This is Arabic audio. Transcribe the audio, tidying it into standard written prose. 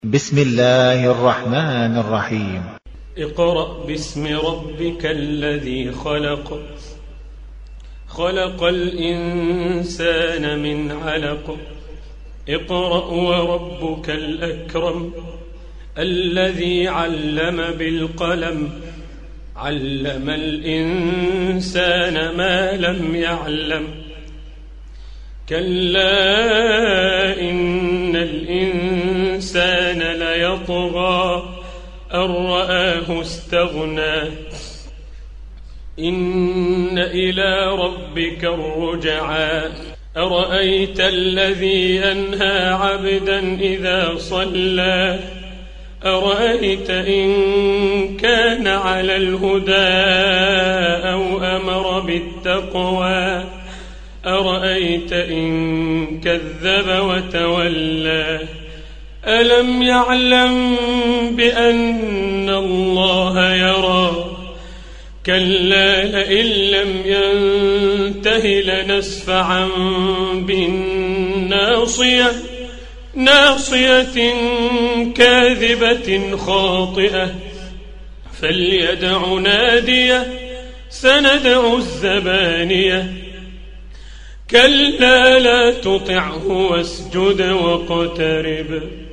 بسم الله الرحمن الرحيم. اقرأ باسم ربك الذي خلق، خلق الإنسان من علق. اقرأ وربك الأكرم الذي علم بالقلم، علم الإنسان ما لم يعلم. كلا إن الإنسان ليطغى أن رآه استغنى، إن إلى ربك الرجعى. أرأيت الذي ينهى عبدا إذا صلى، أرأيت إن كان على الهدى أو أمر بالتقوى، أرأيت إن كذب وتولى. ألم يعلم بأن الله يرى، كلا لئن لم ينته لنسفعا بالناصية، ناصية كاذبة خاطئة. فليدع ناديه سندع الزبانية. كلا لا تطعه واسجد واقترب.